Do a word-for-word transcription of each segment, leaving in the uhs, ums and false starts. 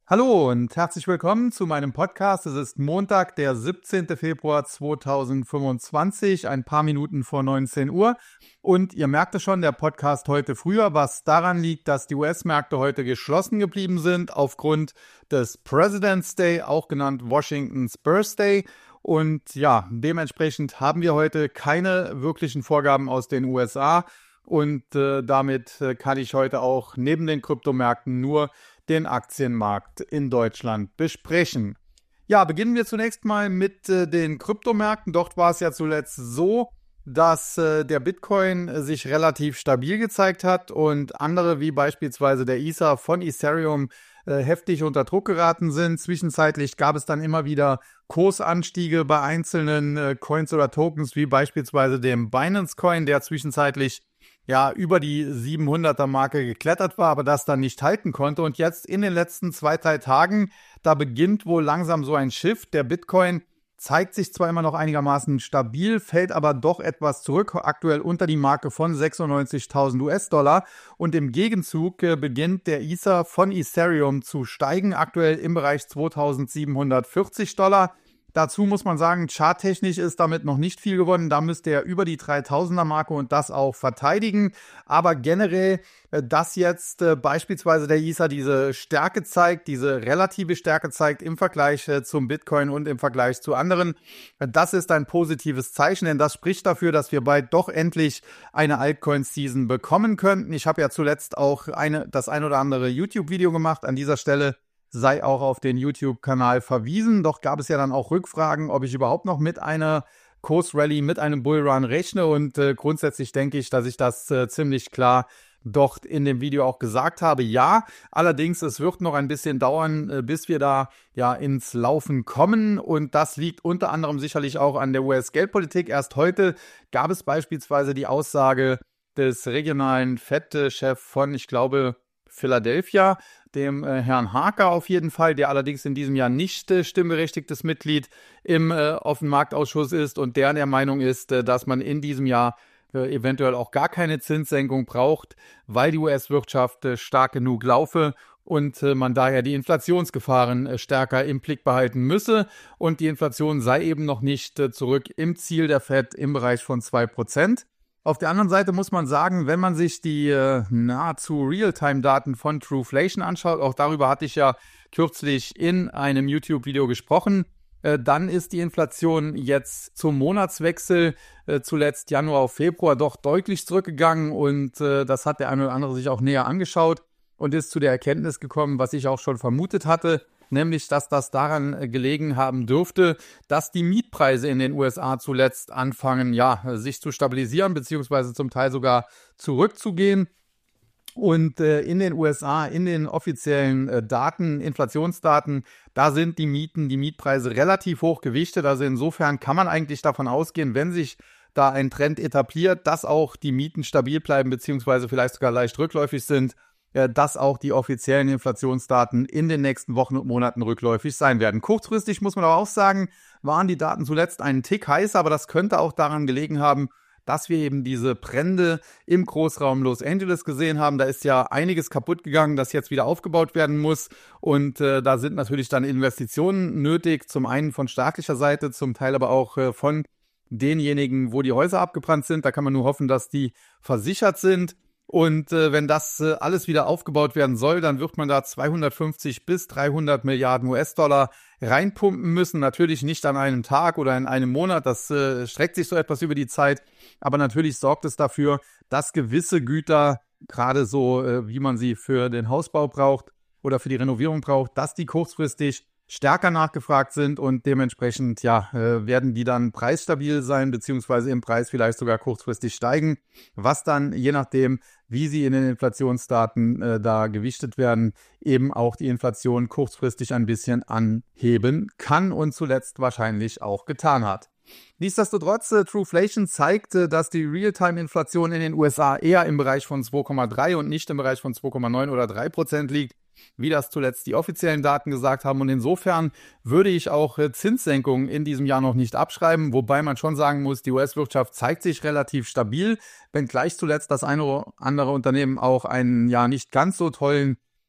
Hallo und herzlich willkommen zu meinem Podcast. Es ist Montag, der siebzehnten Februar zweitausendfünfundzwanzig, ein paar Minuten vor neunzehn Uhr. Und ihr merkt es schon, der Podcast heute früher, was daran liegt, dass die U S-Märkte heute geschlossen geblieben sind aufgrund des President's Day, auch genannt Washington's Birthday. Und ja, dementsprechend haben wir heute keine wirklichen Vorgaben aus den U S A. Und äh, damit äh, kann ich heute auch neben den Kryptomärkten nur den Aktienmarkt in Deutschland besprechen. Ja, beginnen wir zunächst mal mit äh, den Kryptomärkten. Dort war es ja zuletzt so, dass äh, der Bitcoin äh, sich relativ stabil gezeigt hat und andere wie beispielsweise der Ether von Ethereum äh, heftig unter Druck geraten sind. Zwischenzeitlich gab es dann immer wieder Kursanstiege bei einzelnen äh, Coins oder Tokens, wie beispielsweise dem Binance Coin, der zwischenzeitlich ja über die siebenhunderter Marke geklettert war, aber das dann nicht halten konnte. Und jetzt in den letzten zwei, drei Tagen, da beginnt wohl langsam so ein Shift. Der Bitcoin zeigt sich zwar immer noch einigermaßen stabil, fällt aber doch etwas zurück, aktuell unter die Marke von sechsundneunzigtausend US-Dollar. Und im Gegenzug äh, beginnt der Ether von Ethereum zu steigen, aktuell im Bereich zweitausendsiebenhundertvierzig Dollar. Dazu muss man sagen, charttechnisch ist damit noch nicht viel gewonnen. Da müsste er über die dreitausender Marke und das auch verteidigen. Aber generell, dass jetzt äh, beispielsweise der Ether diese Stärke zeigt, diese relative Stärke zeigt im Vergleich äh, zum Bitcoin und im Vergleich zu anderen, äh, das ist ein positives Zeichen, denn das spricht dafür, dass wir bald doch endlich eine Altcoin-Season bekommen könnten. Ich habe ja zuletzt auch eine, das ein oder andere YouTube-Video gemacht. An dieser Stelle sei auch auf den YouTube-Kanal verwiesen. Doch gab es ja dann auch Rückfragen, ob ich überhaupt noch mit einer Kursrallye, mit einem Bullrun rechne. Und äh, grundsätzlich denke ich, dass ich das äh, ziemlich klar dort in dem Video auch gesagt habe. Ja, allerdings, es wird noch ein bisschen dauern, äh, bis wir da ja ins Laufen kommen. Und das liegt unter anderem sicherlich auch an der U S-Geldpolitik. Erst heute gab es beispielsweise die Aussage des regionalen Fed-Chefs von, ich glaube, Philadelphia, dem äh, Herrn Harker auf jeden Fall, der allerdings in diesem Jahr nicht äh, stimmberechtigtes Mitglied im äh, Offenmarktausschuss ist und der der Meinung ist, äh, dass man in diesem Jahr äh, eventuell auch gar keine Zinssenkung braucht, weil die U S-Wirtschaft äh, stark genug laufe und äh, man daher die Inflationsgefahren äh, stärker im Blick behalten müsse und die Inflation sei eben noch nicht äh, zurück im Ziel der Fed im Bereich von zwei Prozent. Auf der anderen Seite muss man sagen, wenn man sich die äh, nahezu Realtime-Daten von Truflation anschaut, auch darüber hatte ich ja kürzlich in einem YouTube-Video gesprochen, äh, dann ist die Inflation jetzt zum Monatswechsel, äh, zuletzt Januar auf Februar, doch deutlich zurückgegangen und äh, das hat der eine oder andere sich auch näher angeschaut und ist zu der Erkenntnis gekommen, was ich auch schon vermutet hatte, nämlich, dass das daran gelegen haben dürfte, dass die Mietpreise in den U S A zuletzt anfangen, ja, sich zu stabilisieren, beziehungsweise zum Teil sogar zurückzugehen. Und äh, in den U S A, in den offiziellen äh, Daten, Inflationsdaten, da sind die Mieten, die Mietpreise relativ hoch gewichtet. Also insofern kann man eigentlich davon ausgehen, wenn sich da ein Trend etabliert, dass auch die Mieten stabil bleiben, beziehungsweise vielleicht sogar leicht rückläufig sind, dass auch die offiziellen Inflationsdaten in den nächsten Wochen und Monaten rückläufig sein werden. Kurzfristig muss man aber auch sagen, waren die Daten zuletzt einen Tick heiß, aber das könnte auch daran gelegen haben, dass wir eben diese Brände im Großraum Los Angeles gesehen haben. Da ist ja einiges kaputt gegangen, das jetzt wieder aufgebaut werden muss und äh, da sind natürlich dann Investitionen nötig, zum einen von staatlicher Seite, zum Teil aber auch äh, von denjenigen, wo die Häuser abgebrannt sind. Da kann man nur hoffen, dass die versichert sind. Und äh, wenn das äh, alles wieder aufgebaut werden soll, dann wird man da zweihundertfünfzig bis dreihundert Milliarden U S-Dollar reinpumpen müssen. Natürlich nicht an einem Tag oder in einem Monat, das äh, streckt sich so etwas über die Zeit. Aber natürlich sorgt es dafür, dass gewisse Güter, gerade so äh, wie man sie für den Hausbau braucht oder für die Renovierung braucht, dass die kurzfristig stärker nachgefragt sind und dementsprechend ja äh, werden die dann preisstabil sein, beziehungsweise im Preis vielleicht sogar kurzfristig steigen, was dann je nachdem, wie sie in den Inflationsdaten äh, da gewichtet werden, eben auch die Inflation kurzfristig ein bisschen anheben kann und zuletzt wahrscheinlich auch getan hat. Nichtsdestotrotz, äh, Truflation zeigt, äh, dass die Realtime-Inflation in den U S A eher im Bereich von zwei Komma drei und nicht im Bereich von zwei Komma neun oder drei Prozent liegt, wie das zuletzt die offiziellen Daten gesagt haben. Und insofern würde ich auch äh, Zinssenkungen in diesem Jahr noch nicht abschreiben, wobei man schon sagen muss, die U S-Wirtschaft zeigt sich relativ stabil, wenngleich zuletzt das eine oder andere Unternehmen auch einen ja nicht ganz so tollen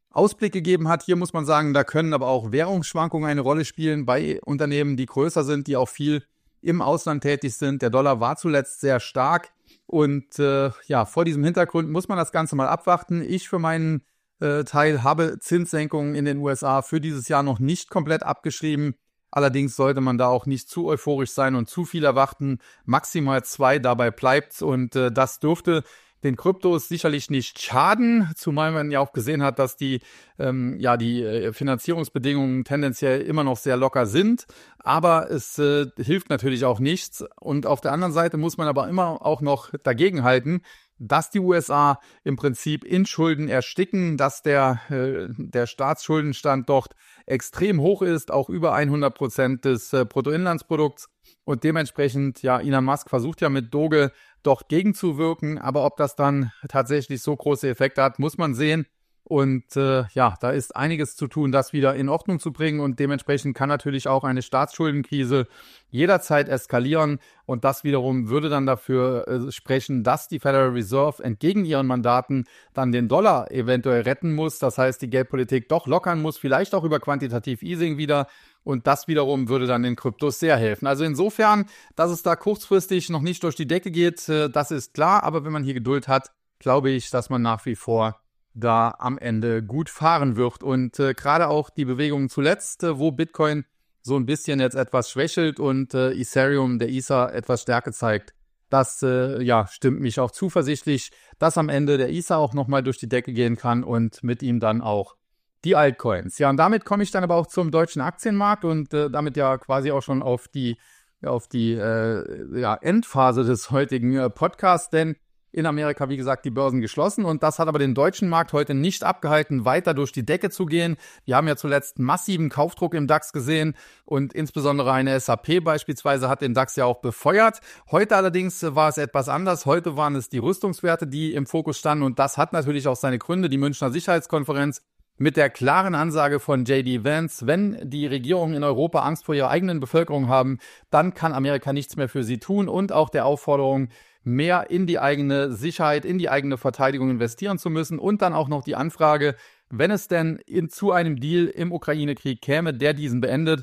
Ausblick gegeben hat. Hier muss man sagen, da können aber auch Währungsschwankungen eine Rolle spielen bei Unternehmen, die größer sind, die auch viel im Ausland tätig sind. Der Dollar war zuletzt sehr stark und äh, ja, vor diesem Hintergrund muss man das Ganze mal abwarten. Ich für meinen äh, Teil habe Zinssenkungen in den U S A für dieses Jahr noch nicht komplett abgeschrieben. Allerdings sollte man da auch nicht zu euphorisch sein und zu viel erwarten. Maximal zwei, dabei bleibt's und äh, das dürfte den Kryptos sicherlich nicht schaden, zumal man ja auch gesehen hat, dass die ähm, ja die äh, Finanzierungsbedingungen tendenziell immer noch sehr locker sind, aber es äh, hilft natürlich auch nichts. Und auf der anderen Seite muss man aber immer auch noch dagegenhalten, dass die U S A im Prinzip in Schulden ersticken, dass der äh, der Staatsschuldenstand dort extrem hoch ist, auch über hundert Prozent des äh, Bruttoinlandsprodukts. Und dementsprechend, ja, Elon Musk versucht ja mit Doge dort gegenzuwirken, aber ob das dann tatsächlich so große Effekte hat, muss man sehen. Und äh, ja, da ist einiges zu tun, das wieder in Ordnung zu bringen und dementsprechend kann natürlich auch eine Staatsschuldenkrise jederzeit eskalieren und das wiederum würde dann dafür äh, sprechen, dass die Federal Reserve entgegen ihren Mandaten dann den Dollar eventuell retten muss. Das heißt, die Geldpolitik doch lockern muss, vielleicht auch über Quantitative Easing wieder. Und das wiederum würde dann den Kryptos sehr helfen. Also insofern, dass es da kurzfristig noch nicht durch die Decke geht, das ist klar. Aber wenn man hier Geduld hat, glaube ich, dass man nach wie vor da am Ende gut fahren wird. Und äh, gerade auch die Bewegungen zuletzt, äh, wo Bitcoin so ein bisschen jetzt etwas schwächelt und äh, Ethereum, der Ether, etwas Stärke zeigt, das äh, ja, stimmt mich auch zuversichtlich, dass am Ende der Ether auch nochmal durch die Decke gehen kann und mit ihm dann auch die Altcoins. Ja, und damit komme ich dann aber auch zum deutschen Aktienmarkt und äh, damit ja quasi auch schon auf die, auf die äh, ja, Endphase des heutigen äh, Podcasts, denn in Amerika, wie gesagt, die Börsen geschlossen und das hat aber den deutschen Markt heute nicht abgehalten, weiter durch die Decke zu gehen. Wir haben ja zuletzt massiven Kaufdruck im DAX gesehen und insbesondere eine S A P beispielsweise hat den DAX ja auch befeuert. Heute allerdings war es etwas anders. Heute waren es die Rüstungswerte, die im Fokus standen und das hat natürlich auch seine Gründe. Die Münchner Sicherheitskonferenz mit der klaren Ansage von J D Vance, wenn die Regierungen in Europa Angst vor ihrer eigenen Bevölkerung haben, dann kann Amerika nichts mehr für sie tun und auch der Aufforderung, mehr in die eigene Sicherheit, in die eigene Verteidigung investieren zu müssen und dann auch noch die Anfrage, wenn es denn in, zu einem Deal im Ukraine-Krieg käme, der diesen beendet,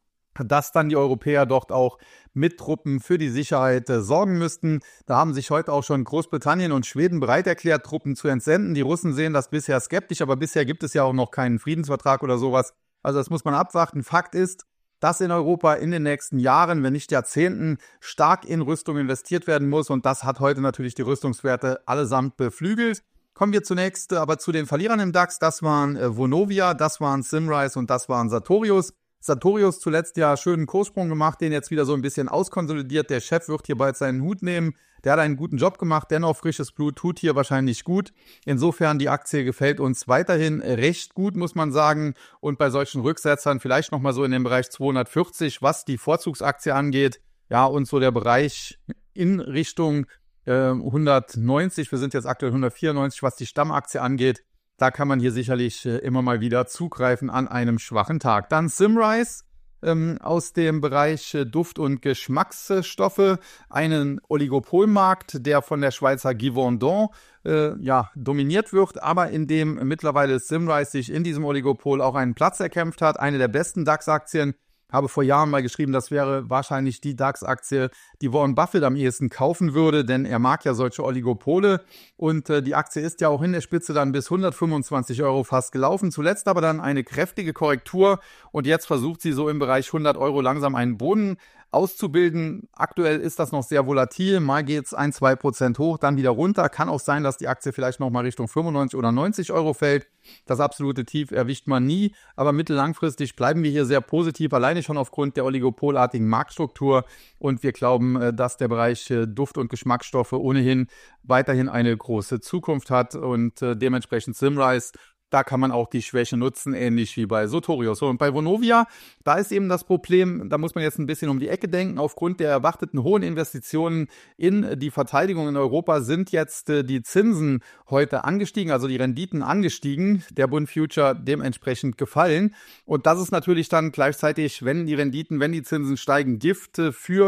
dass dann die Europäer dort auch mit Truppen für die Sicherheit äh, sorgen müssten. Da haben sich heute auch schon Großbritannien und Schweden bereit erklärt, Truppen zu entsenden. Die Russen sehen das bisher skeptisch, aber bisher gibt es ja auch noch keinen Friedensvertrag oder sowas. Also das muss man abwarten. Fakt ist, dass in Europa in den nächsten Jahren, wenn nicht Jahrzehnten, stark in Rüstung investiert werden muss. Und das hat heute natürlich die Rüstungswerte allesamt beflügelt. Kommen wir zunächst aber zu den Verlierern im DAX. Das waren äh, Vonovia, das waren Symrise und das waren Sartorius. Sartorius zuletzt ja schönen Kurssprung gemacht, den jetzt wieder so ein bisschen auskonsolidiert. Der Chef wird hier bald seinen Hut nehmen. Der hat einen guten Job gemacht, dennoch frisches Blut tut hier wahrscheinlich gut. Insofern, die Aktie gefällt uns weiterhin recht gut, muss man sagen. Und bei solchen Rücksetzern vielleicht nochmal so in dem Bereich zweihundertvierzig, was die Vorzugsaktie angeht. Ja, und so der Bereich in Richtung äh, hundertneunzig, wir sind jetzt aktuell hundertvierundneunzig, was die Stammaktie angeht. Da kann man hier sicherlich äh, immer mal wieder zugreifen an einem schwachen Tag. Dann Symrise ähm, aus dem Bereich äh, Duft- und Geschmacksstoffe, einen Oligopolmarkt, der von der Schweizer Givaudan äh, ja, dominiert wird, aber in dem mittlerweile Symrise sich in diesem Oligopol auch einen Platz erkämpft hat. Eine der besten DAX-Aktien. Habe vor Jahren mal geschrieben, das wäre wahrscheinlich die DAX-Aktie, die Warren Buffett am ehesten kaufen würde, denn er mag ja solche Oligopole und äh, die Aktie ist ja auch in der Spitze dann bis hundertfünfundzwanzig Euro fast gelaufen, zuletzt aber dann eine kräftige Korrektur und jetzt versucht sie so im Bereich hundert Euro langsam einen Boden auszubilden. Aktuell ist das noch sehr volatil, mal geht es ein, zwei Prozent hoch, dann wieder runter. Kann auch sein, dass die Aktie vielleicht nochmal Richtung fünfundneunzig oder neunzig Euro fällt. Das absolute Tief erwischt man nie, aber mittellangfristig bleiben wir hier sehr positiv, alleine schon aufgrund der oligopolartigen Marktstruktur und wir glauben, dass der Bereich Duft- und Geschmacksstoffe ohnehin weiterhin eine große Zukunft hat und dementsprechend Symrise, da kann man auch die Schwäche nutzen, ähnlich wie bei Sartorius. Und bei Vonovia, da ist eben das Problem, da muss man jetzt ein bisschen um die Ecke denken. Aufgrund der erwarteten hohen Investitionen in die Verteidigung in Europa sind jetzt äh, die Zinsen heute angestiegen, also die Renditen angestiegen, der Bund Future dementsprechend gefallen. Und das ist natürlich dann gleichzeitig, wenn die Renditen, wenn die Zinsen steigen, Gift äh, für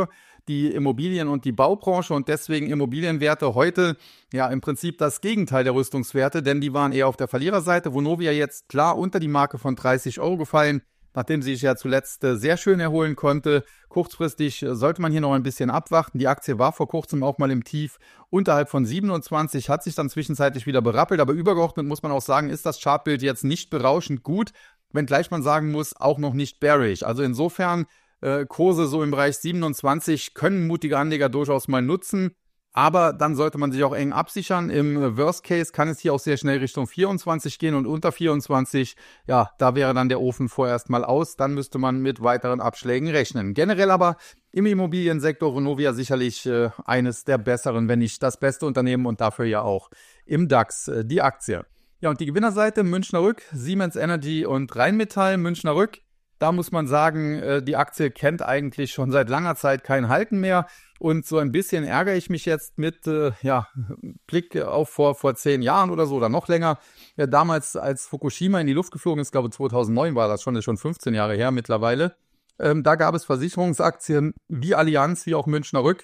die Immobilien- und die Baubranche und deswegen Immobilienwerte heute ja im Prinzip das Gegenteil der Rüstungswerte, denn die waren eher auf der Verliererseite. Vonovia jetzt klar unter die Marke von dreißig Euro gefallen, nachdem sie sich ja zuletzt äh, sehr schön erholen konnte. Kurzfristig äh, sollte man hier noch ein bisschen abwarten. Die Aktie war vor kurzem auch mal im Tief unterhalb von siebenundzwanzig, hat sich dann zwischenzeitlich wieder berappelt, aber übergeordnet muss man auch sagen, ist das Chartbild jetzt nicht berauschend gut, wenngleich man sagen muss, auch noch nicht bearish. Also insofern äh, Kurse so im Bereich siebenundzwanzig können mutige Anleger durchaus mal nutzen. Aber dann sollte man sich auch eng absichern. Im Worst Case kann es hier auch sehr schnell Richtung vierundzwanzig gehen und unter vierundzwanzig, ja, da wäre dann der Ofen vorerst mal aus. Dann müsste man mit weiteren Abschlägen rechnen. Generell aber im Immobiliensektor Vonovia sicherlich äh, eines der besseren, wenn nicht das beste Unternehmen und dafür ja auch im DAX äh, die Aktie. Ja, und die Gewinnerseite Münchner Rück, Siemens Energy und Rheinmetall. Münchner Rück, da muss man sagen, äh, die Aktie kennt eigentlich schon seit langer Zeit kein Halten mehr. Und so ein bisschen ärgere ich mich jetzt mit äh, ja, Blick auf vor, vor zehn Jahren oder so oder noch länger. Ja, damals, als Fukushima in die Luft geflogen ist, glaube ich zweitausendneun war das schon, das ist schon fünfzehn Jahre her mittlerweile. Ähm, da gab es Versicherungsaktien wie Allianz, wie auch Münchner Rück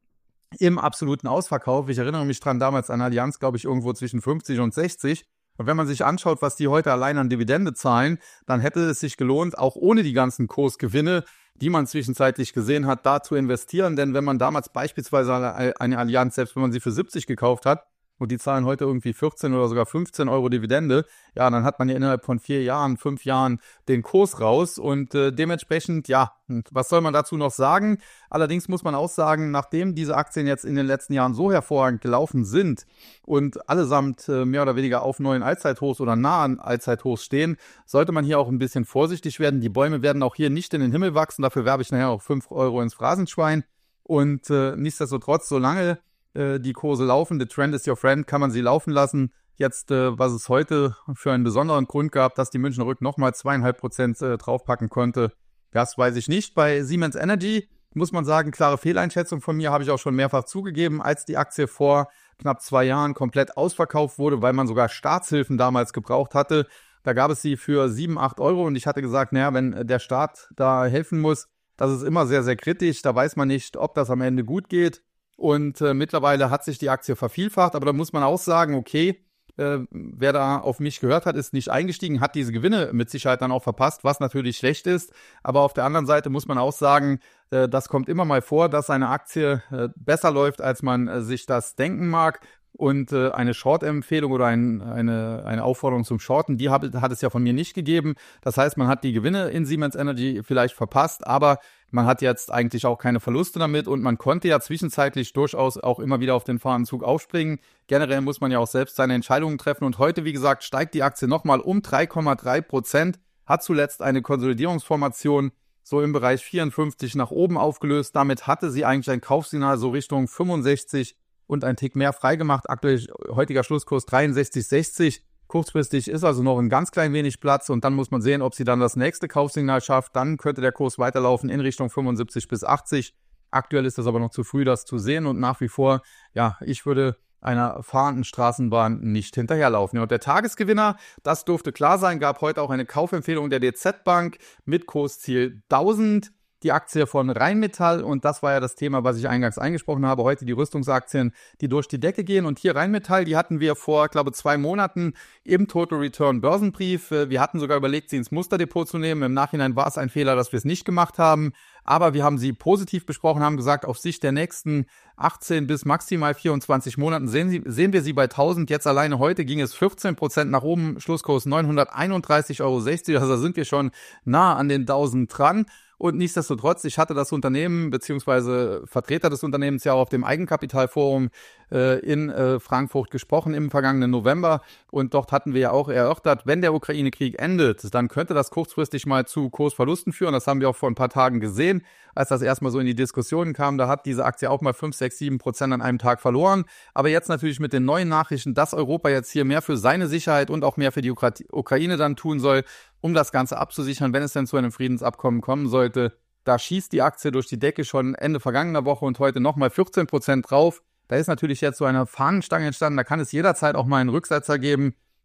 im absoluten Ausverkauf. Ich erinnere mich dran, damals an Allianz, glaube ich, irgendwo zwischen fünfzig und sechzig. Und wenn man sich anschaut, was die heute allein an Dividende zahlen, dann hätte es sich gelohnt, auch ohne die ganzen Kursgewinne, die man zwischenzeitlich gesehen hat, da zu investieren. Denn wenn man damals beispielsweise eine Allianz, selbst wenn man sie für siebzig gekauft hat, und die zahlen heute irgendwie vierzehn oder sogar fünfzehn Euro Dividende, ja, dann hat man ja innerhalb von vier Jahren, fünf Jahren den Kurs raus und äh, dementsprechend, ja, was soll man dazu noch sagen? Allerdings muss man auch sagen, nachdem diese Aktien jetzt in den letzten Jahren so hervorragend gelaufen sind und allesamt äh, mehr oder weniger auf neuen Allzeithochs oder nah an Allzeithochs stehen, sollte man hier auch ein bisschen vorsichtig werden. Die Bäume werden auch hier nicht in den Himmel wachsen, dafür werbe ich nachher auch fünf Euro ins Phrasenschwein und äh, nichtsdestotrotz, solange die Kurse laufen, the trend is your friend, kann man sie laufen lassen. Jetzt, äh, was es heute für einen besonderen Grund gab, dass die Münchner Rück nochmal zweieinhalb Prozent äh, draufpacken konnte, das weiß ich nicht. Bei Siemens Energy muss man sagen, klare Fehleinschätzung von mir, habe ich auch schon mehrfach zugegeben, als die Aktie vor knapp zwei Jahren komplett ausverkauft wurde, weil man sogar Staatshilfen damals gebraucht hatte. Da gab es sie für sieben, acht Euro und ich hatte gesagt, naja, wenn der Staat da helfen muss, das ist immer sehr, sehr kritisch. Da weiß man nicht, ob das am Ende gut geht. Und äh, mittlerweile hat sich die Aktie vervielfacht, aber da muss man auch sagen, okay, äh, wer da auf mich gehört hat, ist nicht eingestiegen, hat diese Gewinne mit Sicherheit dann auch verpasst, was natürlich schlecht ist. Aber auf der anderen Seite muss man auch sagen, äh, das kommt immer mal vor, dass eine Aktie äh, besser läuft, als man äh, sich das denken mag. Und äh, eine Short-Empfehlung oder ein, eine, eine Aufforderung zum Shorten, die hat, hat es ja von mir nicht gegeben. Das heißt, man hat die Gewinne in Siemens Energy vielleicht verpasst, aber man hat jetzt eigentlich auch keine Verluste damit und man konnte ja zwischenzeitlich durchaus auch immer wieder auf den Fahrenzug aufspringen. Generell muss man ja auch selbst seine Entscheidungen treffen und heute, wie gesagt, steigt die Aktie nochmal um drei Komma drei Prozent, hat zuletzt eine Konsolidierungsformation so im Bereich vierundfünfzig nach oben aufgelöst. Damit hatte sie eigentlich ein Kaufsignal so Richtung fünfundsechzig und ein Tick mehr freigemacht. Aktuell heutiger Schlusskurs dreiundsechzig sechzig. Kurzfristig ist also noch ein ganz klein wenig Platz und dann muss man sehen, ob sie dann das nächste Kaufsignal schafft. Dann könnte der Kurs weiterlaufen in Richtung fünfundsiebzig bis achtzig. Aktuell ist es aber noch zu früh, das zu sehen und nach wie vor, ja, ich würde einer fahrenden Straßenbahn nicht hinterherlaufen. Ja, und der Tagesgewinner, das durfte klar sein, gab heute auch eine Kaufempfehlung der D Z Bank mit Kursziel tausend. Die Aktie von Rheinmetall und das war ja das Thema, was ich eingangs eingesprochen habe, heute die Rüstungsaktien, die durch die Decke gehen und hier Rheinmetall, die hatten wir vor, glaube ich, zwei Monaten im Total Return Börsenbrief. Wir hatten sogar überlegt, sie ins Musterdepot zu nehmen. Im Nachhinein war es ein Fehler, dass wir es nicht gemacht haben, aber wir haben sie positiv besprochen, haben gesagt, auf Sicht der nächsten achtzehn bis maximal vierundzwanzig Monaten sehen, sie, sehen wir sie bei tausend. Jetzt alleine heute ging es vierzehn Prozent nach oben, Schlusskurs neunhunderteinunddreißig Euro sechzig, also da sind wir schon nah an den tausend dran. Und nichtsdestotrotz, ich hatte das Unternehmen beziehungsweise Vertreter des Unternehmens ja auch auf dem Eigenkapitalforum äh, in äh, Frankfurt gesprochen im vergangenen November. Und dort hatten wir ja auch erörtert, wenn der Ukraine-Krieg endet, dann könnte das kurzfristig mal zu Kursverlusten führen. Das haben wir auch vor ein paar Tagen gesehen, als das erstmal so in die Diskussionen kam. Da hat diese Aktie auch mal fünf, sechs, sieben Prozent an einem Tag verloren. Aber jetzt natürlich mit den neuen Nachrichten, dass Europa jetzt hier mehr für seine Sicherheit und auch mehr für die Ukra- Ukraine dann tun soll, um das Ganze abzusichern, wenn es denn zu einem Friedensabkommen kommen sollte. Da schießt die Aktie durch die Decke schon Ende vergangener Woche und heute nochmal vierzehn Prozent drauf. Da ist natürlich jetzt so eine Fahnenstange entstanden, da kann es jederzeit auch mal einen Rücksetzer geben.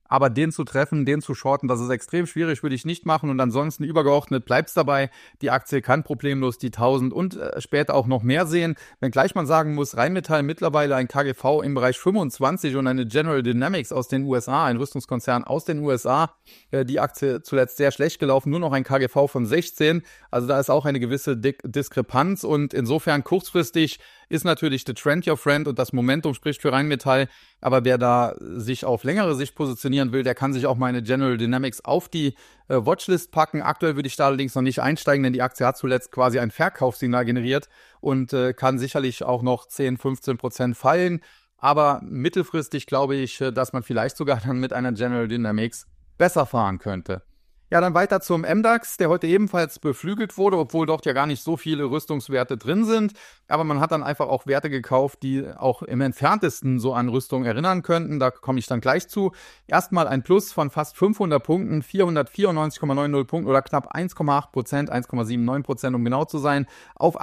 Aber den zu treffen, den zu shorten, das ist extrem schwierig, würde ich nicht machen. Und ansonsten übergeordnet bleibt es dabei. Die Aktie kann problemlos die tausend und äh, später auch noch mehr sehen. Wenngleich man sagen muss, Rheinmetall mittlerweile ein K G V im Bereich fünfundzwanzig und eine General Dynamics aus den U S A, ein Rüstungskonzern aus den U S A. Äh, die Aktie zuletzt sehr schlecht gelaufen, nur noch ein K G V von sechzehn. Also da ist auch eine gewisse Dik- Diskrepanz. Und insofern kurzfristig ist natürlich the trend your friend und das Momentum spricht für Rheinmetall. Aber wer da sich auf längere Sicht positionieren will, der kann sich auch meine General Dynamics auf die äh, Watchlist packen. Aktuell würde ich da allerdings noch nicht einsteigen, denn die Aktie hat zuletzt quasi ein Verkaufssignal generiert und äh, kann sicherlich auch noch zehn, fünfzehn Prozent fallen. Aber mittelfristig glaube ich, dass man vielleicht sogar dann mit einer General Dynamics besser fahren könnte. Ja, dann weiter zum M DAX, der heute ebenfalls beflügelt wurde, obwohl dort ja gar nicht so viele Rüstungswerte drin sind. Aber man hat dann einfach auch Werte gekauft, die auch im entferntesten so an Rüstung erinnern könnten. Da komme ich dann gleich zu. Erstmal ein Plus von fast fünfhundert Punkten, vierhundertvierundneunzig Komma neunzig Punkten oder knapp eins Komma acht Prozent, eins Komma neunundsiebzig Prozent, um genau zu sein, auf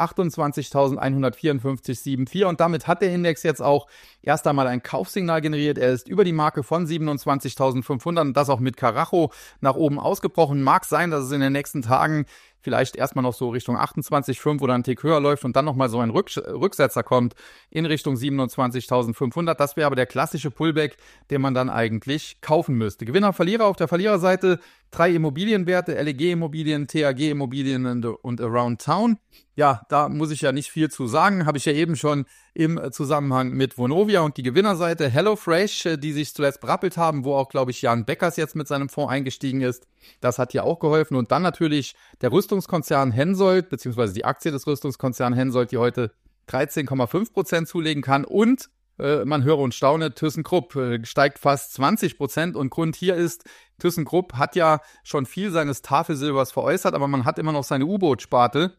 achtundzwanzigtausendeinhundertvierundfünfzig Komma vierundsiebzig. Und damit hat der Index jetzt auch erst einmal ein Kaufsignal generiert. Er ist über die Marke von siebenundzwanzigtausendfünfhundert und das auch mit Karacho nach oben ausgebrochen. Mag sein, dass es in den nächsten Tagen vielleicht erstmal noch so Richtung achtundzwanzig Komma fünf oder ein Tick höher läuft und dann nochmal so ein Rück- Rücksetzer kommt in Richtung siebenundzwanzigtausendfünfhundert. Das wäre aber der klassische Pullback, den man dann eigentlich kaufen müsste. Gewinner, Verlierer auf der Verliererseite, drei Immobilienwerte, L E G Immobilien, T H G Immobilien und, und Around Town. Ja, da muss ich ja nicht viel zu sagen, habe ich ja eben schon im Zusammenhang mit Vonovia. Und die Gewinnerseite HelloFresh, die sich zuletzt berappelt haben, wo auch, glaube ich, Jan Beckers jetzt mit seinem Fonds eingestiegen ist. Das hat hier auch geholfen. Und dann natürlich der Rüstungskonzern Hensoldt, beziehungsweise die Aktie des Rüstungskonzerns Hensoldt, die heute dreizehn Komma fünf Prozent zulegen kann. Und äh, man höre und staune, ThyssenKrupp äh, steigt fast zwanzig Prozent. Und Grund hier ist, ThyssenKrupp hat ja schon viel seines Tafelsilbers veräußert, aber man hat immer noch seine U-Boot-Sparte.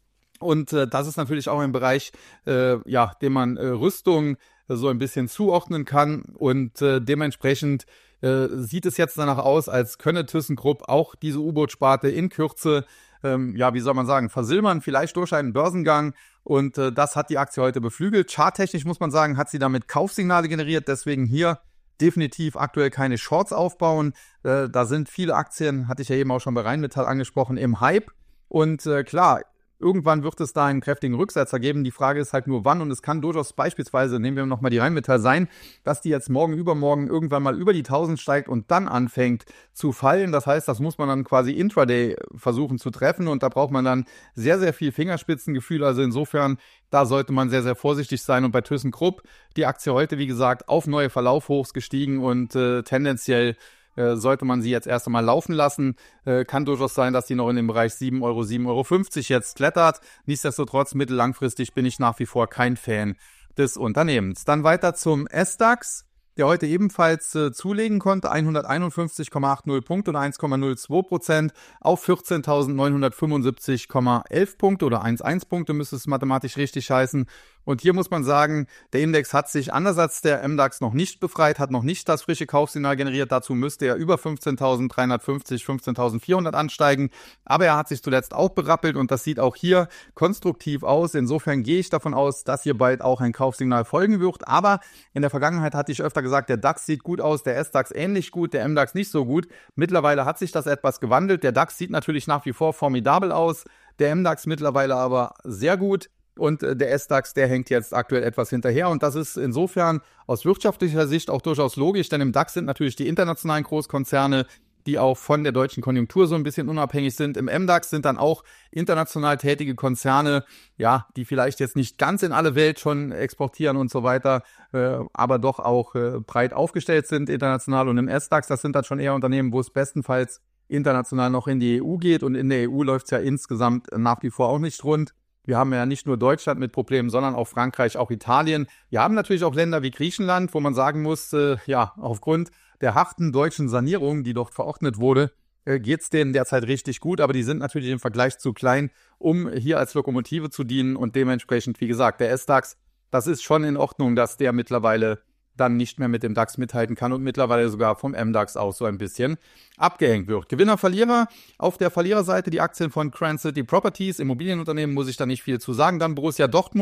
Und äh, das ist natürlich auch ein Bereich, äh, ja, dem man äh, Rüstung äh, so ein bisschen zuordnen kann. Und äh, dementsprechend äh, sieht es jetzt danach aus, als könne ThyssenKrupp auch diese U-Boot-Sparte in Kürze, ähm, ja, wie soll man sagen, versilbern, vielleicht durch einen Börsengang. Und äh, das hat die Aktie heute beflügelt. Charttechnisch muss man sagen, hat sie damit Kaufsignale generiert. Deswegen hier definitiv aktuell keine Shorts aufbauen. Äh, da sind viele Aktien, hatte ich ja eben auch schon bei Rheinmetall angesprochen, im Hype. Und äh, klar, irgendwann wird es da einen kräftigen Rücksetzer geben. Die Frage ist halt nur wann und es kann durchaus beispielsweise, nehmen wir nochmal die Rheinmetall sein, dass die jetzt morgen, übermorgen irgendwann mal über die tausend steigt und dann anfängt zu fallen. Das heißt, das muss man dann quasi intraday versuchen zu treffen und da braucht man dann sehr, sehr viel Fingerspitzengefühl. Also insofern, da sollte man sehr, sehr vorsichtig sein. Und bei ThyssenKrupp, die Aktie heute, wie gesagt, auf neue Verlaufhochs gestiegen und äh, tendenziell Äh, sollte man sie jetzt erst einmal laufen lassen. Äh, kann durchaus sein, dass sie noch in dem Bereich sieben Euro, sieben Euro fünfzig jetzt klettert. Nichtsdestotrotz, mittellangfristig bin ich nach wie vor kein Fan des Unternehmens. Dann weiter zum S DAX, der heute ebenfalls äh, zulegen konnte, hunderteinundfünfzig Komma achtzig Punkte oder eins Komma null zwei Prozent auf vierzehntausendneunhundertfünfundsiebzig Komma elf Punkte oder eins Komma eins Punkte müsste es mathematisch richtig heißen. Und hier muss man sagen, der Index hat sich anders als der M DAX noch nicht befreit, hat noch nicht das frische Kaufsignal generiert. Dazu müsste er über fünfzehntausenddreihundertfünfzig, fünfzehntausendvierhundert ansteigen. Aber er hat sich zuletzt auch berappelt und das sieht auch hier konstruktiv aus. Insofern gehe ich davon aus, dass hier bald auch ein Kaufsignal folgen wird. Aber in der Vergangenheit hatte ich öfter gesagt, der DAX sieht gut aus, der S DAX ähnlich gut, der M DAX nicht so gut. Mittlerweile hat sich das etwas gewandelt. Der DAX sieht natürlich nach wie vor formidabel aus, der M DAX mittlerweile aber sehr gut. Und der S DAX, der hängt jetzt aktuell etwas hinterher. Und das ist insofern aus wirtschaftlicher Sicht auch durchaus logisch, denn im DAX sind natürlich die internationalen Großkonzerne, die auch von der deutschen Konjunktur so ein bisschen unabhängig sind. Im M DAX sind dann auch international tätige Konzerne, ja, die vielleicht jetzt nicht ganz in alle Welt schon exportieren und so weiter, äh, aber doch auch äh, breit aufgestellt sind international. Und im S DAX, das sind dann schon eher Unternehmen, wo es bestenfalls international noch in die E U geht. Und in der E U läuft es ja insgesamt nach wie vor auch nicht rund. Wir haben ja nicht nur Deutschland mit Problemen, sondern auch Frankreich, auch Italien. Wir haben natürlich auch Länder wie Griechenland, wo man sagen muss, äh, ja, aufgrund der harten deutschen Sanierung, die dort verordnet wurde, äh, geht es denen derzeit richtig gut. Aber die sind natürlich im Vergleich zu klein, um hier als Lokomotive zu dienen. Und dementsprechend, wie gesagt, der S DAX, das ist schon in Ordnung, dass der mittlerweile dann nicht mehr mit dem DAX mithalten kann und mittlerweile sogar vom M DAX auch so ein bisschen abgehängt wird. Gewinner, Verlierer. Auf der Verliererseite die Aktien von Grand City Properties, Immobilienunternehmen, muss ich da nicht viel zu sagen. Dann Borussia Dortmund,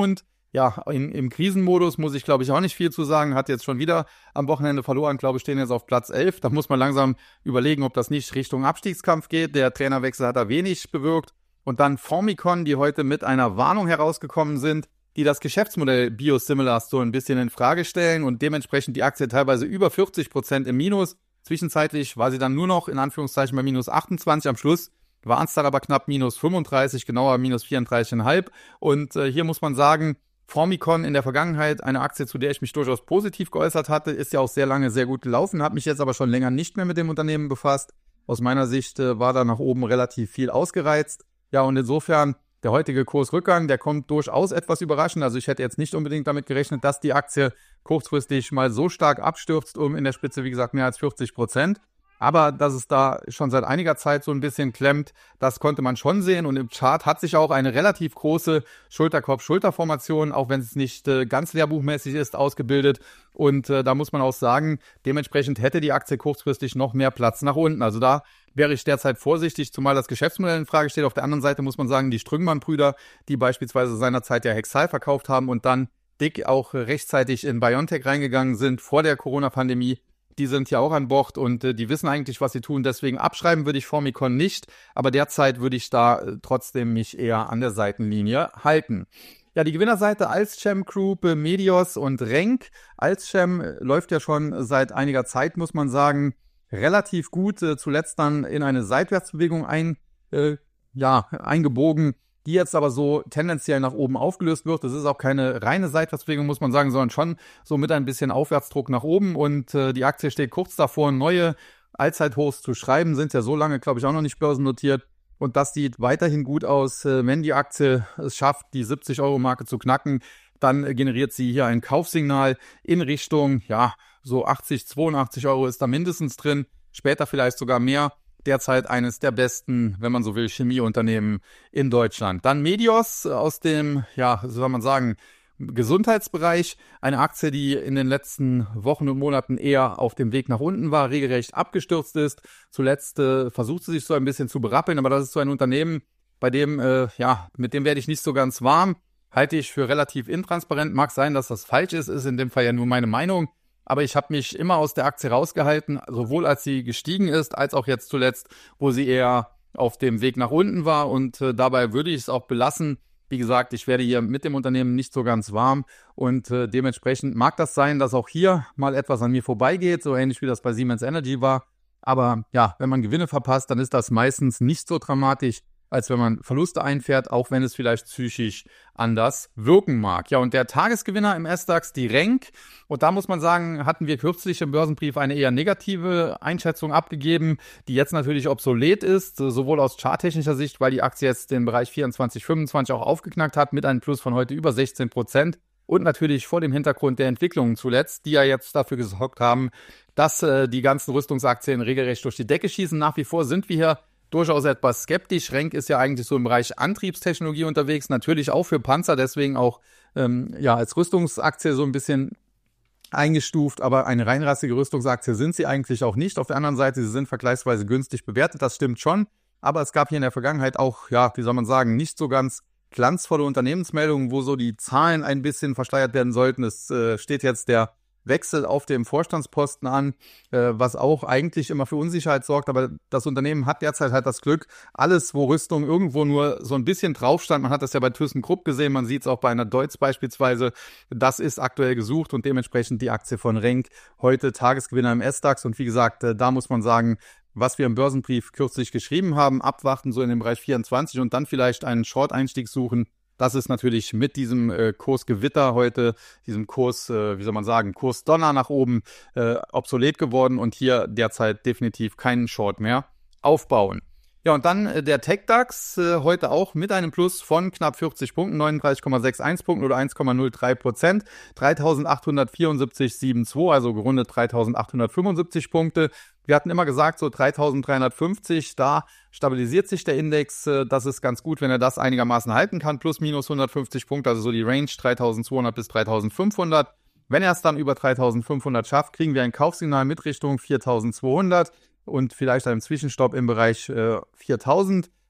Ja, in, im Krisenmodus muss ich, glaube ich, auch nicht viel zu sagen. Hat jetzt schon wieder am Wochenende verloren, glaube ich, stehen jetzt auf Platz elf. Da muss man langsam überlegen, ob das nicht Richtung Abstiegskampf geht. Der Trainerwechsel hat da wenig bewirkt. Und dann Formycon, die heute mit einer Warnung herausgekommen sind, die das Geschäftsmodell Biosimilars so ein bisschen in Frage stellen und dementsprechend die Aktie teilweise über vierzig Prozent im Minus. Zwischenzeitlich war sie dann nur noch in Anführungszeichen bei minus achtundzwanzig. Am Schluss waren es dann aber knapp minus fünfunddreißig, genauer minus vierunddreißig Komma fünf. Und äh, hier muss man sagen, Formycon in der Vergangenheit, eine Aktie, zu der ich mich durchaus positiv geäußert hatte, ist ja auch sehr lange sehr gut gelaufen, habe mich jetzt aber schon länger nicht mehr mit dem Unternehmen befasst. Aus meiner Sicht äh, war da nach oben relativ viel ausgereizt. Ja, und insofern der heutige Kursrückgang, der kommt durchaus etwas überraschend. Also ich hätte jetzt nicht unbedingt damit gerechnet, dass die Aktie kurzfristig mal so stark abstürzt, um in der Spitze, wie gesagt, mehr als vierzig Prozent. Aber dass es da schon seit einiger Zeit so ein bisschen klemmt, das konnte man schon sehen. Und im Chart hat sich auch eine relativ große Schulterkopf-Schulterformation, auch wenn es nicht äh, ganz lehrbuchmäßig ist, ausgebildet. Und äh, da muss man auch sagen, dementsprechend hätte die Aktie kurzfristig noch mehr Platz nach unten. Also da wäre ich derzeit vorsichtig, zumal das Geschäftsmodell in Frage steht. Auf der anderen Seite muss man sagen, die Strüngmann-Brüder, die beispielsweise seinerzeit ja Hexal verkauft haben und dann dick auch rechtzeitig in BioNTech reingegangen sind vor der Corona-Pandemie, die sind ja auch an Bord und äh, die wissen eigentlich, was sie tun. Deswegen abschreiben würde ich Formycon nicht, aber derzeit würde ich da äh, trotzdem mich eher an der Seitenlinie halten. Ja, die Gewinnerseite Alzchem Group, äh, Medios und Renk. Alzchem äh, läuft ja schon seit einiger Zeit, muss man sagen, relativ gut. Äh, zuletzt dann in eine Seitwärtsbewegung ein, äh, ja, eingebogen, die jetzt aber so tendenziell nach oben aufgelöst wird. Das ist auch keine reine Seitwärtsbewegung, muss man sagen, sondern schon so mit ein bisschen Aufwärtsdruck nach oben. Und äh, die Aktie steht kurz davor, neue Allzeithochs zu schreiben. Sind ja so lange, glaube ich, auch noch nicht börsennotiert. Und das sieht weiterhin gut aus. Äh, wenn die Aktie es schafft, die siebzig-Euro-Marke zu knacken, dann äh, generiert sie hier ein Kaufsignal in Richtung, ja, so achtzig, zweiundachtzig Euro ist da mindestens drin. Später vielleicht sogar mehr. Derzeit eines der besten, wenn man so will, Chemieunternehmen in Deutschland. Dann Medios aus dem, ja, so soll man sagen, Gesundheitsbereich. Eine Aktie, die in den letzten Wochen und Monaten eher auf dem Weg nach unten war, regelrecht abgestürzt ist. Zuletzt äh, versucht sie sich so ein bisschen zu berappeln, aber das ist so ein Unternehmen, bei dem, äh, ja, mit dem werde ich nicht so ganz warm. Halte ich für relativ intransparent. Mag sein, dass das falsch ist, ist in dem Fall ja nur meine Meinung. Aber ich habe mich immer aus der Aktie rausgehalten, sowohl als sie gestiegen ist, als auch jetzt zuletzt, wo sie eher auf dem Weg nach unten war. Und äh, dabei würde ich es auch belassen. Wie gesagt, ich werde hier mit dem Unternehmen nicht so ganz warm. Und äh, dementsprechend mag das sein, dass auch hier mal etwas an mir vorbeigeht, so ähnlich wie das bei Siemens Energy war. Aber ja, wenn man Gewinne verpasst, dann ist das meistens nicht so dramatisch, als wenn man Verluste einfährt, auch wenn es vielleicht psychisch anders wirken mag. Ja, und der Tagesgewinner im S DAX, die Renk. Und da muss man sagen, hatten wir kürzlich im Börsenbrief eine eher negative Einschätzung abgegeben, die jetzt natürlich obsolet ist, sowohl aus charttechnischer Sicht, weil die Aktie jetzt den Bereich vierundzwanzig, fünfundzwanzig auch aufgeknackt hat, mit einem Plus von heute über sechzehn Prozent. Und natürlich vor dem Hintergrund der Entwicklungen zuletzt, die ja jetzt dafür gesorgt haben, dass äh, die ganzen Rüstungsaktien regelrecht durch die Decke schießen. Nach wie vor sind wir hier durchaus etwas skeptisch. Renk ist ja eigentlich so im Bereich Antriebstechnologie unterwegs, natürlich auch für Panzer, deswegen auch ähm, ja als Rüstungsaktie so ein bisschen eingestuft, aber eine reinrassige Rüstungsaktie sind sie eigentlich auch nicht. Auf der anderen Seite, sie sind vergleichsweise günstig bewertet, das stimmt schon, aber es gab hier in der Vergangenheit auch, ja, wie soll man sagen, nicht so ganz glanzvolle Unternehmensmeldungen, wo so die Zahlen ein bisschen verschleiert werden sollten. Es äh, steht jetzt der Wechsel auf dem Vorstandsposten an, äh, was auch eigentlich immer für Unsicherheit sorgt, aber das Unternehmen hat derzeit halt das Glück, alles, wo Rüstung irgendwo nur so ein bisschen drauf stand, man hat das ja bei ThyssenKrupp gesehen, man sieht es auch bei einer Deutz beispielsweise, das ist aktuell gesucht und dementsprechend die Aktie von Renk heute Tagesgewinner im S DAX und wie gesagt, äh, da muss man sagen, was wir im Börsenbrief kürzlich geschrieben haben, abwarten so in dem Bereich vierundzwanzig und dann vielleicht einen Short-Einstieg suchen. Das ist natürlich mit diesem äh, Kursgewitter heute, diesem Kurs, äh, wie soll man sagen, Kursdonner nach oben äh, obsolet geworden und hier derzeit definitiv keinen Short mehr aufbauen. Ja, und dann äh, der TecDAX äh, heute auch mit einem Plus von knapp vierzig Punkten, neununddreißig Komma einundsechzig Punkten oder eins Komma null drei Prozent, dreitausendachthundertvierundsiebzig Komma zweiundsiebzig, also gerundet dreitausendachthundertfünfundsiebzig Punkte. Wir hatten immer gesagt, so dreitausenddreihundertfünfzig, da stabilisiert sich der Index. äh, Das ist ganz gut, wenn er das einigermaßen halten kann, plus minus hundertfünfzig Punkte, also so die Range dreitausendzweihundert bis dreitausendfünfhundert. Wenn er es dann über dreitausendfünfhundert schafft, kriegen wir ein Kaufsignal mit Richtung viertausendzweihundert. Und vielleicht einen Zwischenstopp im Bereich äh, viertausend.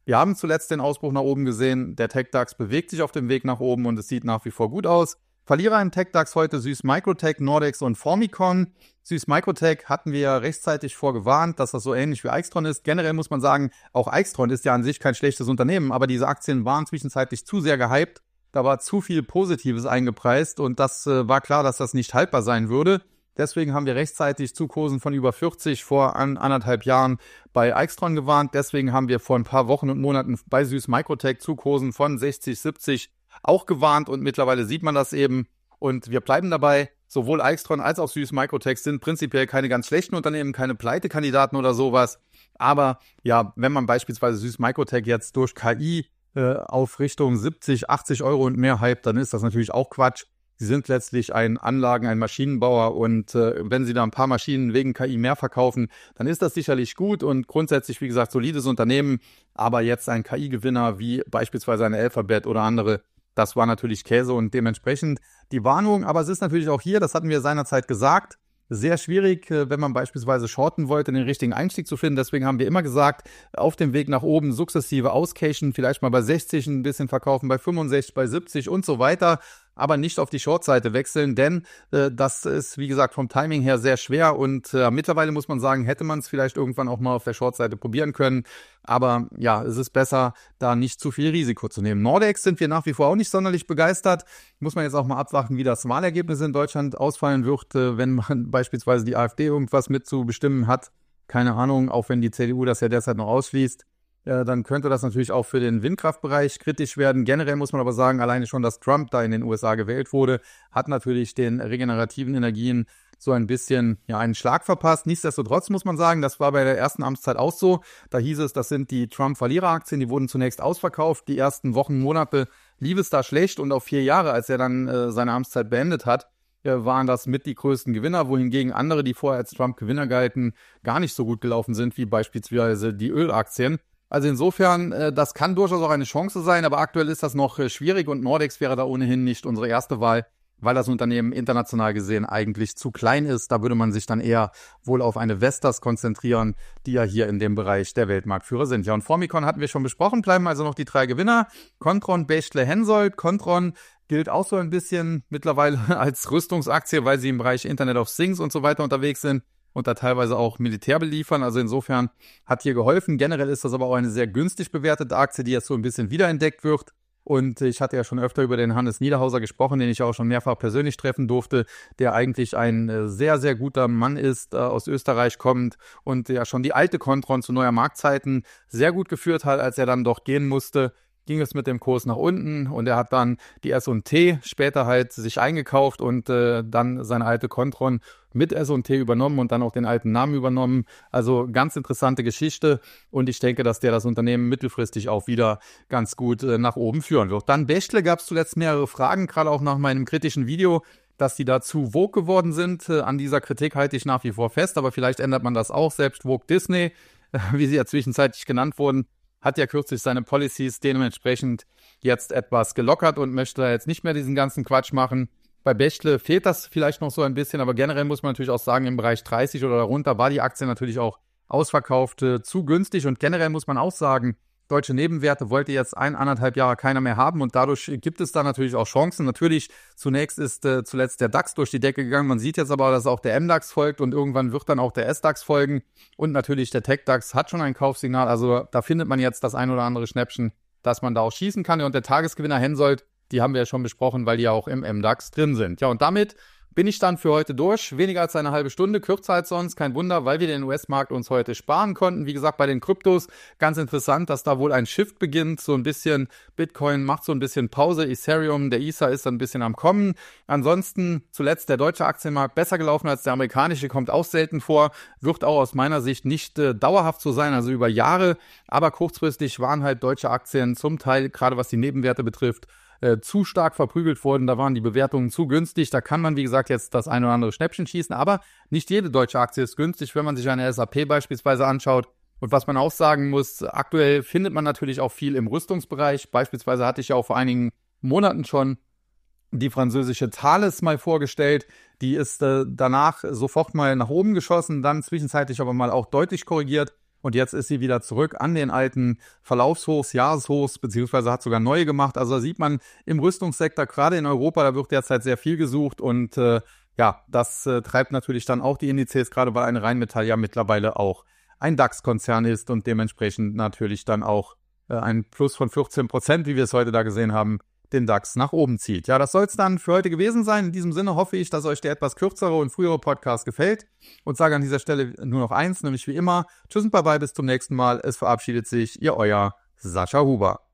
Wir haben zuletzt den Ausbruch nach oben gesehen. Der TecDAX bewegt sich auf dem Weg nach oben und es sieht nach wie vor gut aus. Verlierer im TecDAX heute Süß Microtech, Nordex und Formycon. Süß Microtech hatten wir ja rechtzeitig vorgewarnt, dass das so ähnlich wie Aixtron ist. Generell muss man sagen, auch Aixtron ist ja an sich kein schlechtes Unternehmen, aber diese Aktien waren zwischenzeitlich zu sehr gehypt. Da war zu viel Positives eingepreist und das äh, war klar, dass das nicht haltbar sein würde. Deswegen haben wir rechtzeitig zu Kursen von über vierzig vor an, anderthalb Jahren bei Aixtron gewarnt. Deswegen haben wir vor ein paar Wochen und Monaten bei Süß Microtech zu Kursen von sechzig, siebzig auch gewarnt und mittlerweile sieht man das eben. Und wir bleiben dabei, sowohl Aixtron als auch Süß Microtech sind prinzipiell keine ganz schlechten Unternehmen, keine Pleitekandidaten oder sowas. Aber ja, wenn man beispielsweise Süß Microtech jetzt durch K I äh, auf Richtung siebzig, achtzig Euro und mehr hypt, dann ist das natürlich auch Quatsch. Sie sind letztlich ein Anlagen-, ein Maschinenbauer und äh, wenn Sie da ein paar Maschinen wegen K I mehr verkaufen, dann ist das sicherlich gut und grundsätzlich, wie gesagt, solides Unternehmen. Aber jetzt ein K I-Gewinner wie beispielsweise eine Alphabet oder andere, das war natürlich Käse und dementsprechend die Warnung. Aber es ist natürlich auch hier, das hatten wir seinerzeit gesagt, sehr schwierig, wenn man beispielsweise shorten wollte, den richtigen Einstieg zu finden. Deswegen haben wir immer gesagt, auf dem Weg nach oben sukzessive auscashen, vielleicht mal bei sechzig ein bisschen verkaufen, bei fünfundsechzig, bei siebzig und so weiter. Aber nicht auf die Short-Seite wechseln, denn äh, das ist, wie gesagt, vom Timing her sehr schwer und äh, mittlerweile muss man sagen, hätte man es vielleicht irgendwann auch mal auf der Short-Seite probieren können, aber ja, es ist besser, da nicht zu viel Risiko zu nehmen. Nordex sind wir nach wie vor auch nicht sonderlich begeistert, muss man jetzt auch mal abwarten, wie das Wahlergebnis in Deutschland ausfallen wird, äh, wenn man beispielsweise die AfD irgendwas mitzubestimmen hat, keine Ahnung, auch wenn die C D U das ja derzeit noch ausschließt. Ja, dann könnte das natürlich auch für den Windkraftbereich kritisch werden. Generell muss man aber sagen, alleine schon, dass Trump da in den U S A gewählt wurde, hat natürlich den regenerativen Energien so ein bisschen ja einen Schlag verpasst. Nichtsdestotrotz muss man sagen, das war bei der ersten Amtszeit auch so. Da hieß es, das sind die Trump-Verliereraktien, die wurden zunächst ausverkauft. Die ersten Wochen, Monate lief es da schlecht und auf vier Jahre, als er dann äh, seine Amtszeit beendet hat, äh, waren das mit die größten Gewinner, wohingegen andere, die vorher als Trump-Gewinner galten, gar nicht so gut gelaufen sind, wie beispielsweise die Ölaktien. Also insofern, äh, das kann durchaus auch eine Chance sein, aber aktuell ist das noch äh, schwierig und Nordex wäre da ohnehin nicht unsere erste Wahl, weil das Unternehmen international gesehen eigentlich zu klein ist. Da würde man sich dann eher wohl auf eine Vestas konzentrieren, die ja hier in dem Bereich der Weltmarktführer sind. Ja, und Formycon hatten wir schon besprochen, bleiben also noch die drei Gewinner. Kontron, Bechtle, Hensoldt. Kontron gilt auch so ein bisschen mittlerweile als Rüstungsaktie, weil sie im Bereich Internet of Things und so weiter unterwegs sind und da teilweise auch Militär beliefern. Also insofern hat hier geholfen. Generell ist das aber auch eine sehr günstig bewertete Aktie, die jetzt so ein bisschen wiederentdeckt wird. Und ich hatte ja schon öfter über den Hannes Niederhauser gesprochen, den ich auch schon mehrfach persönlich treffen durfte, der eigentlich ein sehr, sehr guter Mann ist, aus Österreich kommt und ja schon die alte Kontron zu neuer Marktzeiten sehr gut geführt hat, als er dann doch gehen musste. Ging es mit dem Kurs nach unten und er hat dann die S und T später halt sich eingekauft und äh, dann seine alte Kontron mit S und T übernommen und dann auch den alten Namen übernommen. Also ganz interessante Geschichte und ich denke, dass der das Unternehmen mittelfristig auch wieder ganz gut äh, nach oben führen wird. Dann Bechtle gab es zuletzt mehrere Fragen, gerade auch nach meinem kritischen Video, dass die da zu Vogue geworden sind. Äh, an dieser Kritik halte ich nach wie vor fest, aber vielleicht ändert man das auch. Selbst Vogue Disney, äh, wie sie ja zwischenzeitlich genannt wurden, hat ja kürzlich seine Policies dementsprechend jetzt etwas gelockert und möchte da jetzt nicht mehr diesen ganzen Quatsch machen. Bei Bechtle fehlt das vielleicht noch so ein bisschen, aber generell muss man natürlich auch sagen, im Bereich dreißig oder darunter war die Aktie natürlich auch ausverkauft, äh, zu günstig und generell muss man auch sagen, deutsche Nebenwerte wollte jetzt ein, anderthalb Jahre keiner mehr haben und dadurch gibt es da natürlich auch Chancen. Natürlich, zunächst ist äh, zuletzt der DAX durch die Decke gegangen. Man sieht jetzt aber, dass auch der M DAX folgt und irgendwann wird dann auch der S DAX folgen. Und natürlich der TecDAX hat schon ein Kaufsignal. Also da findet man jetzt das ein oder andere Schnäppchen, dass man da auch schießen kann. Und der Tagesgewinner Hensoldt, die haben wir ja schon besprochen, weil die ja auch im M DAX drin sind. Ja, und damit bin ich dann für heute durch. Weniger als eine halbe Stunde, kürzer als sonst. Kein Wunder, weil wir den U S-Markt uns heute sparen konnten. Wie gesagt, bei den Kryptos ganz interessant, dass da wohl ein Shift beginnt. So ein bisschen Bitcoin macht so ein bisschen Pause. Ethereum, der Ether ist dann ein bisschen am Kommen. Ansonsten zuletzt der deutsche Aktienmarkt besser gelaufen als der amerikanische. Kommt auch selten vor. Wird auch aus meiner Sicht nicht äh, dauerhaft so sein, also über Jahre. Aber kurzfristig waren halt deutsche Aktien zum Teil, gerade was die Nebenwerte betrifft, Äh, zu stark verprügelt wurden, da waren die Bewertungen zu günstig, da kann man, wie gesagt, jetzt das ein oder andere Schnäppchen schießen, aber nicht jede deutsche Aktie ist günstig, wenn man sich eine S A P beispielsweise anschaut. Und was man auch sagen muss, aktuell findet man natürlich auch viel im Rüstungsbereich, beispielsweise hatte ich ja auch vor einigen Monaten schon die französische Thales mal vorgestellt, die ist äh, danach sofort mal nach oben geschossen, dann zwischenzeitlich aber mal auch deutlich korrigiert. und jetzt ist sie wieder zurück an den alten Verlaufshochs, Jahreshochs, beziehungsweise hat sogar neue gemacht. Also da sieht man im Rüstungssektor, gerade in Europa, da wird derzeit sehr viel gesucht und äh, ja, das äh, treibt natürlich dann auch die Indizes, gerade weil eine Rheinmetall ja mittlerweile auch ein DAX-Konzern ist und dementsprechend natürlich dann auch äh, ein Plus von vierzehn Prozent, wie wir es heute da gesehen haben, den DAX nach oben zieht. Ja, das soll es dann für heute gewesen sein. In diesem Sinne hoffe ich, dass euch der etwas kürzere und frühere Podcast gefällt und sage an dieser Stelle nur noch eins, nämlich wie immer, tschüss und bye bye, bis zum nächsten Mal. Es verabschiedet sich Ihr euer Sascha Huber.